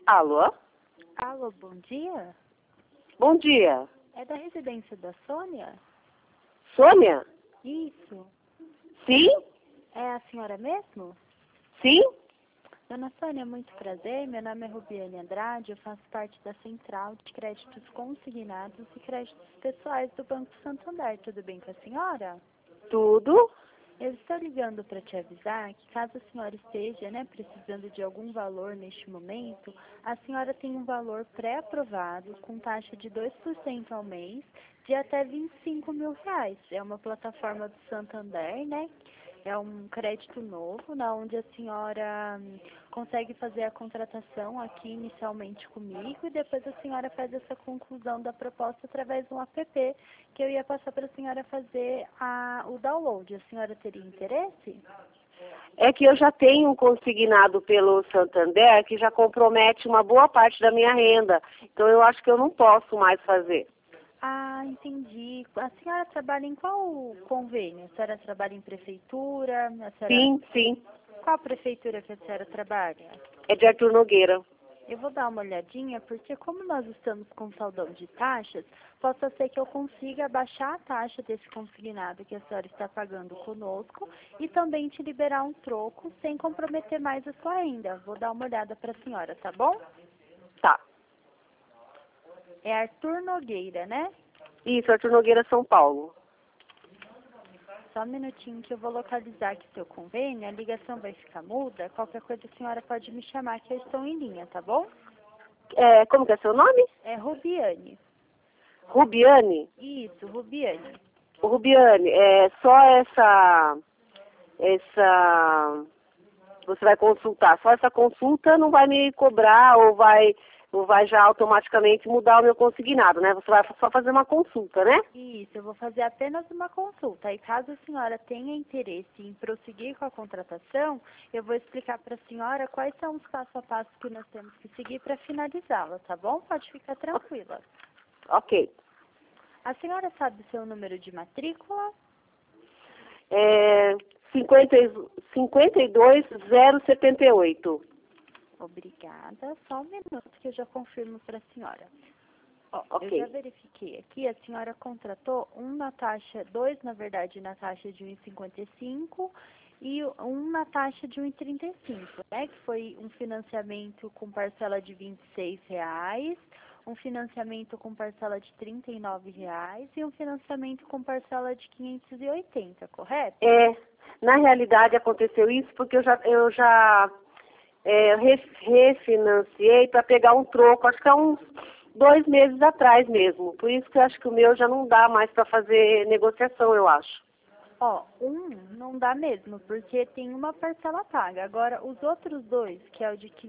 Alô? Alô, bom dia? Bom dia. É da residência da Sônia? Sônia? Isso. Sim? É a senhora mesmo? Sim? Dona Sônia, muito prazer. Meu nome é Rubiane Andrade. Eu faço parte da Central de Créditos Consignados e Créditos Pessoais do Banco Santander. Tudo bem com a senhora? Tudo? Eu estou ligando para te avisar que caso a senhora esteja, precisando de algum valor neste momento, a senhora tem um valor pré-aprovado com taxa de 2% ao mês de até R$ 25.000. É uma plataforma do Santander, É um crédito novo, onde a senhora consegue fazer a contratação aqui inicialmente comigo e depois a senhora faz essa conclusão da proposta através de um app que eu ia passar para a senhora fazer o download. A senhora teria interesse? É que eu já tenho um consignado pelo Santander que já compromete uma boa parte da minha renda. Então eu acho que eu não posso mais fazer. Ah, entendi. A senhora trabalha em qual convênio? A senhora trabalha em prefeitura? Sim, sim. Qual prefeitura que a senhora trabalha? É de Arthur Nogueira. Eu vou dar uma olhadinha, porque como nós estamos com saldão de taxas, possa ser que eu consiga baixar a taxa desse consignado que a senhora está pagando conosco e também te liberar um troco sem comprometer mais a sua renda. Vou dar uma olhada para a senhora, tá bom? Tá. É Arthur Nogueira, né? Isso, Arthur Nogueira, São Paulo. Só um minutinho que eu vou localizar aqui seu convênio, a ligação vai ficar muda. Qualquer coisa a senhora pode me chamar que eu estou em linha, tá bom? Como que é seu nome? É Rubiane. Rubiane? Isso, Rubiane. Rubiane, só você vai consultar. Só essa consulta não vai me cobrar ou vai já automaticamente mudar o meu consignado, né? Você vai só fazer uma consulta, né? Isso, eu vou fazer apenas uma consulta. E caso a senhora tenha interesse em prosseguir com a contratação, eu vou explicar para a senhora quais são os passo a passo que nós temos que seguir para finalizá-la, tá bom? Pode ficar tranquila. Ok. A senhora sabe o seu número de matrícula? 52078. Obrigada. Só um minuto que eu já confirmo para a senhora. Ok. Eu já verifiquei aqui, a senhora contratou dois, na verdade, na taxa de 1,55 e um na taxa de 1,35, Que foi um financiamento com parcela de R$ 26, um financiamento com parcela de R$ 39 e um financiamento com parcela de 580, correto? Na realidade aconteceu isso porque eu já refinanciei para pegar um troco, acho que há uns 2 meses atrás mesmo. Por isso que eu acho que o meu já não dá mais para fazer negociação, eu acho. Não dá mesmo, porque tem uma parcela paga. Agora, os outros dois, que é o de R$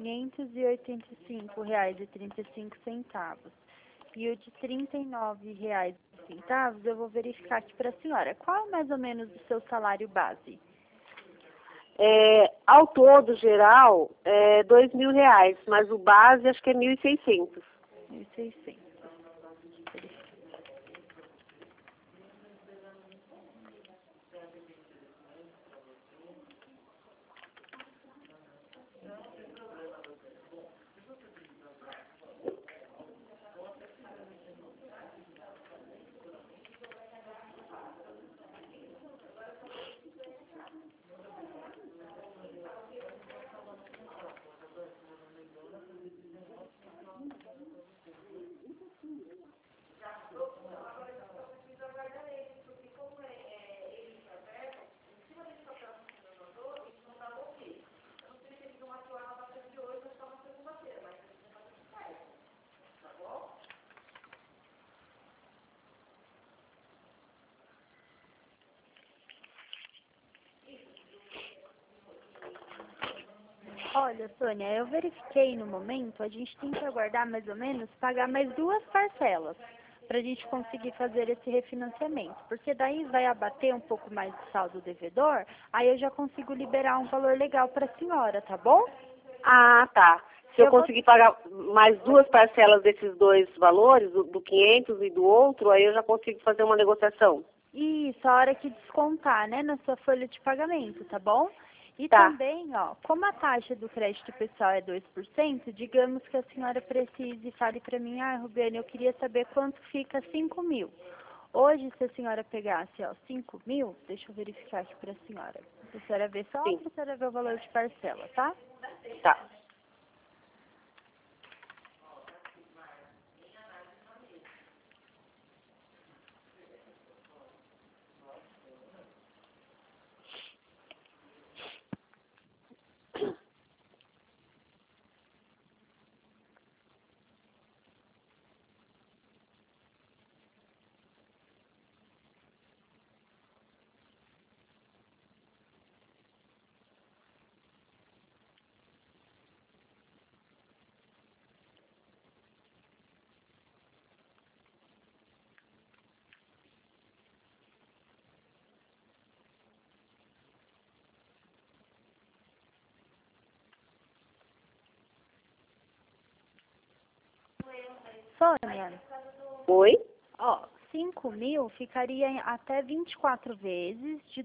585,35 e o de R$ 39,00, eu vou verificar aqui para a senhora. Qual é mais ou menos o seu salário base? Ao todo, geral, R$ 2.000, mas o base acho que é 1.600. 1.600. Olha, Sônia, eu verifiquei no momento, a gente tem que aguardar mais ou menos, pagar mais 2 parcelas para a gente conseguir fazer esse refinanciamento, porque daí vai abater um pouco mais do saldo devedor, aí eu já consigo liberar um valor legal para a senhora, tá bom? Ah, tá. Se eu conseguir pagar mais 2 parcelas desses 2 valores, do 500 e do outro, aí eu já consigo fazer uma negociação. Isso, a hora que descontar, na sua folha de pagamento, tá bom? E Tá. também, ó, como a taxa do crédito pessoal é 2%, digamos que a senhora precise e fale para mim, Rubiane, eu queria saber quanto fica 5.000. Hoje, se a senhora pegasse, ó, 5.000, deixa eu verificar aqui para a senhora. A senhora vê só Sim. para a senhora ver o valor de parcela, tá? Tá. Sônia, Oi? ó, 5.000 ficaria em até 24 vezes de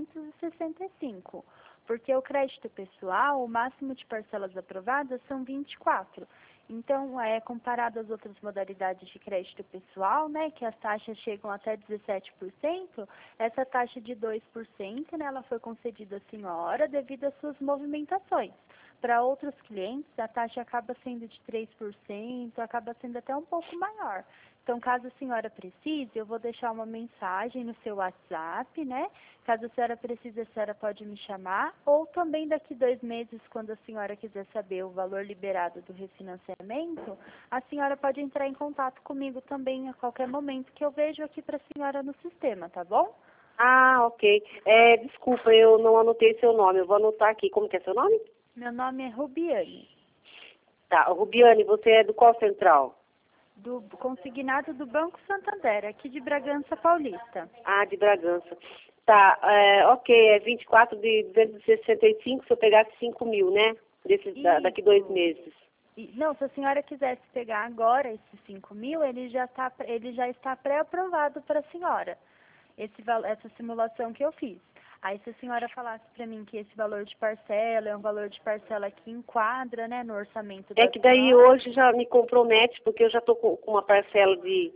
265, porque o crédito pessoal, o máximo de parcelas aprovadas são 24. Então, comparado às outras modalidades de crédito pessoal, né, que as taxas chegam até 17%, essa taxa de 2%, né, ela foi concedida à senhora devido às suas movimentações. Para outros clientes, a taxa acaba sendo de 3%, acaba sendo até um pouco maior. Então, caso a senhora precise, eu vou deixar uma mensagem no seu WhatsApp, né? Caso a senhora precise, a senhora pode me chamar. Ou também daqui 2 meses, quando a senhora quiser saber o valor liberado do refinanciamento, a senhora pode entrar em contato comigo também a qualquer momento que eu vejo aqui para a senhora no sistema, tá bom? Ah, ok. Desculpa, eu não anotei seu nome. Eu vou anotar aqui. Como que é seu nome? Meu nome é Rubiane, Tá. Rubiane, você é do qual central? do consignado do Banco Santander, aqui de Bragança Paulista. Ah, de Bragança. Tá, ok, é 24 de 265 se eu pegasse 5.000, né? Daqui 2 Isso. meses. Não, se a senhora quisesse pegar agora esses 5.000, ele já está pré-aprovado para a senhora, essa simulação que eu fiz. Aí, se a senhora falasse para mim que esse valor de parcela é um valor de parcela que enquadra, né, no orçamento É da que daí senhora. hoje já me compromete, porque eu já estou com uma parcela de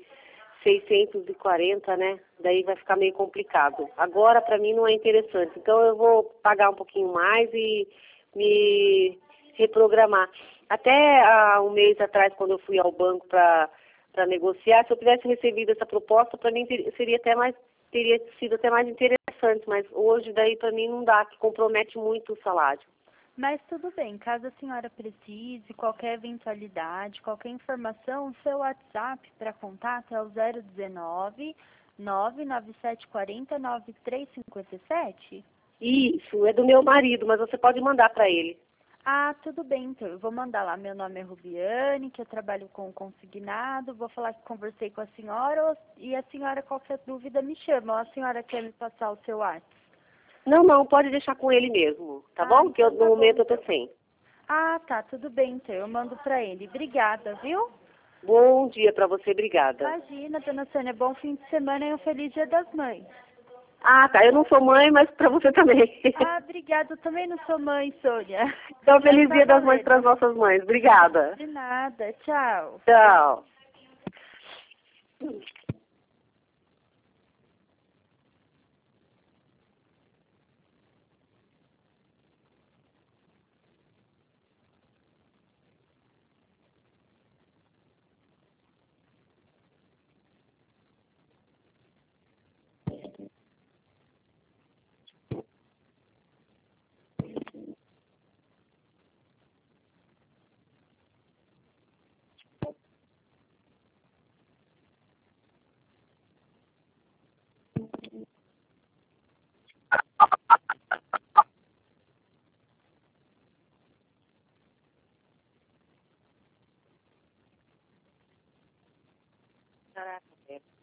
640, né? Daí vai ficar meio complicado. Agora, para mim, não é interessante. Então, eu vou pagar um pouquinho mais e me reprogramar. Até há um mês atrás, quando eu fui ao banco para negociar, se eu tivesse recebido essa proposta, para mim teria sido até mais interessante. Mas hoje, daí, para mim, não dá, que compromete muito o salário. Mas tudo bem, caso a senhora precise, qualquer eventualidade, qualquer informação, o seu WhatsApp para contato é o 019 99740 9357. Isso, é do meu marido, mas você pode mandar para ele. Ah, tudo bem, então. Eu vou mandar lá. Meu nome é Rubiane, que eu trabalho com consignado. Vou falar que conversei com a senhora e a senhora, qualquer dúvida, me chama. Ou a senhora quer me passar o seu WhatsApp? Não, pode deixar com ele mesmo, tá bom? Porque Então no tá bom, momento eu tô então. sem. Ah, tá, tudo bem, então. Eu mando para ele. Obrigada, viu? Bom dia para você, obrigada. Imagina, dona Sônia. Bom fim de semana e um feliz Dia das Mães. Ah, tá, eu não sou mãe, mas para você também. Ah, obrigada. Eu também não sou mãe, Sônia. Então, Mas feliz tá Dia das Mães para as valendo. nossas mães. Obrigada. De nada. Tchau. Tchau. Caraca, velho.